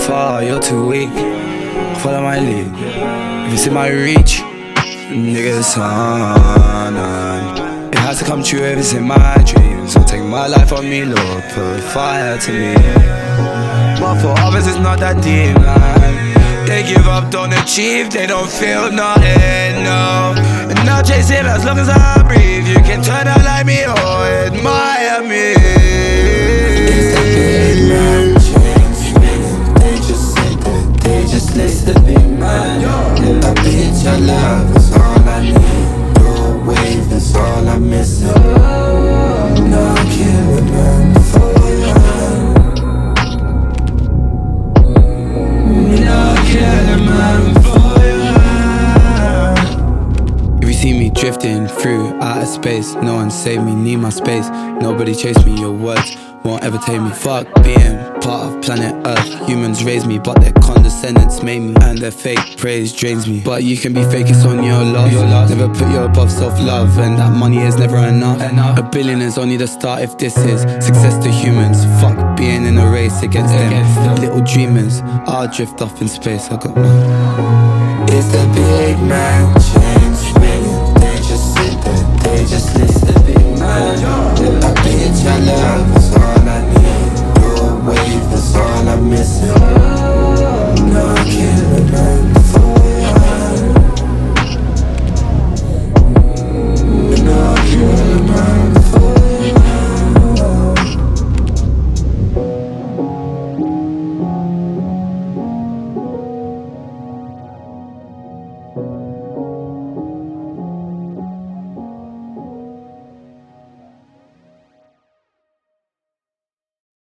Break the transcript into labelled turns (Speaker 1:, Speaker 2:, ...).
Speaker 1: far, you're too weak. Follow my lead. If it's in my reach, nigga, it's on. It has to come true if it's in my dreams. So take my life on me, Lord, put fire to me. But for others it's not that deep, man. They give up, don't achieve, they don't feel nothing, no. And I'll chase it as long as I breathe. You can turn out like me or admire me.
Speaker 2: It's the big man change. They just say that they just list the big man. And I bitch your love is all I need. Your wave is all I'm missing. No, I kill a man for you. No, I kill a man for you.
Speaker 1: If you see me drifting through outer space, no one save me, need my space. Nobody chase me, your words won't ever take me. Fuck being part of planet Earth. Humans raised me, but their condescendence made me. And their fake praise drains me. But you can be fake, it's on your loss. Never put you above self-love, and that money is never enough. A billion is only the start if this is success to humans. Fuck being in a race against them. Little dreamers, I'll drift off in space. I got one.
Speaker 2: It's the big man change swinging. They just sit there, they just list the big man. And I bitch your love is all I need. Your wave is all I'm missing.